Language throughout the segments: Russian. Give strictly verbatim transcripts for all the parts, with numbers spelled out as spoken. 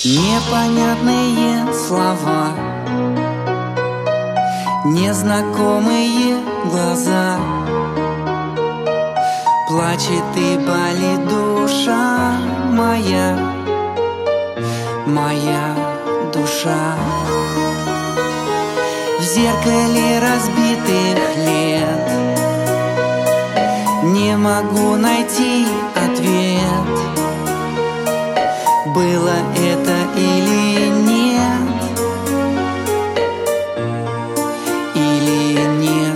Непонятные слова, незнакомые глаза, плачет и болит душа моя, моя душа. В зеркале разбитых лет не могу найти ответ, было это или нет, или нет.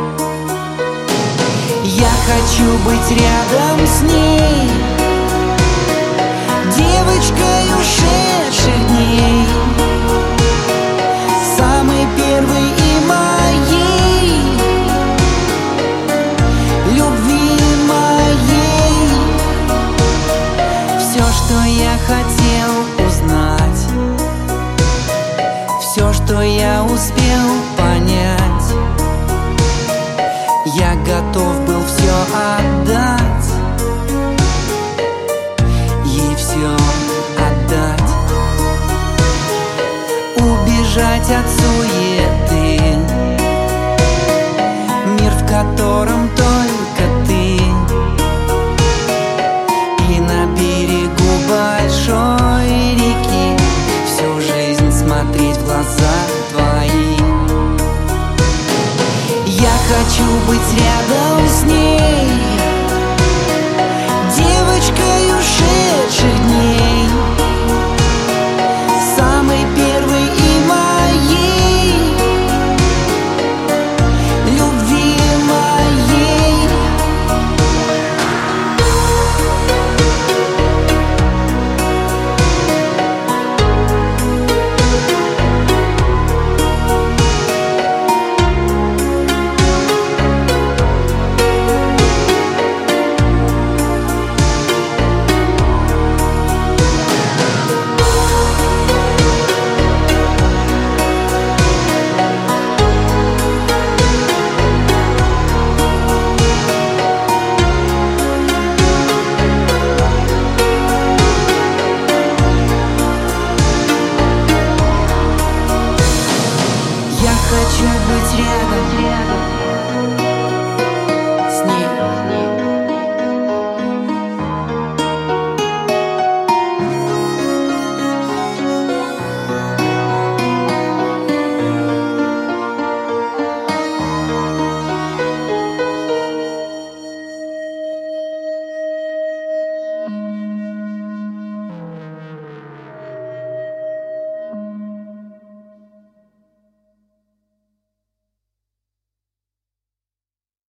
Я хочу быть рядом с ней, девочкой ушедших дней, самой первой и моей, любви моей. Все, что я хотел узнать, все, что я успел понять, я готов был все отдать, ей все отдать, убежать от суеты, мир, в котором только ты, и на берегу большой реки всю жизнь смотреть в глаза твои. Я хочу быть рядом с ней,